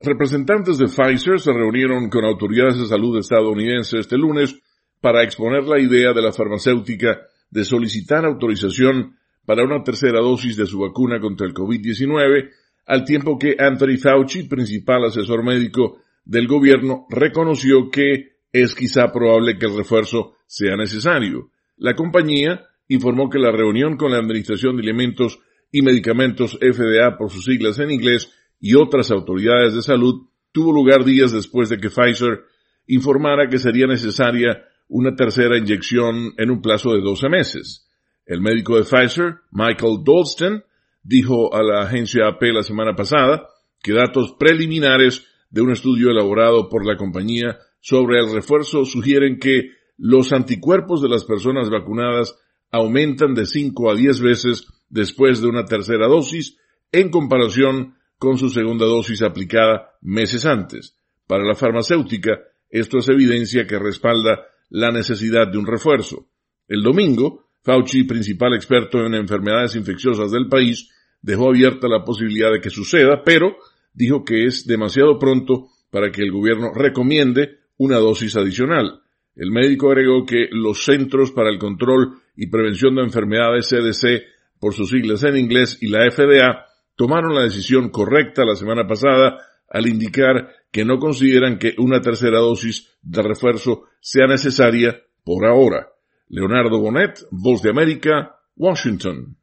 Representantes de Pfizer se reunieron con autoridades de salud estadounidenses este lunes para exponer la idea de la farmacéutica de solicitar autorización para una tercera dosis de su vacuna contra el COVID-19, al tiempo que Anthony Fauci, principal asesor médico del gobierno, reconoció que es quizá probable que el refuerzo sea necesario. La compañía informó que la reunión con la Administración de Alimentos y Medicamentos FDA por sus siglas en inglés y otras autoridades de salud tuvo lugar días después de que Pfizer informara que sería necesaria una tercera inyección en un plazo de 12 meses. El médico de Pfizer, Michael Dolston, dijo a la agencia AP la semana pasada que datos preliminares de un estudio elaborado por la compañía sobre el refuerzo sugieren que los anticuerpos de las personas vacunadas aumentan de 5 a 10 veces después de una tercera dosis en comparación con su segunda dosis aplicada meses antes. Para la farmacéutica, esto es evidencia que respalda la necesidad de un refuerzo. El domingo, Fauci, principal experto en enfermedades infecciosas del país, dejó abierta la posibilidad de que suceda, pero dijo que es demasiado pronto para que el gobierno recomiende una dosis adicional. El médico agregó que los Centros para el Control y Prevención de Enfermedades, CDC, por sus siglas en inglés, y la FDA, tomaron la decisión correcta la semana pasada al indicar que no consideran que una tercera dosis de refuerzo sea necesaria por ahora. Leonardo Bonet, Voz de América, Washington.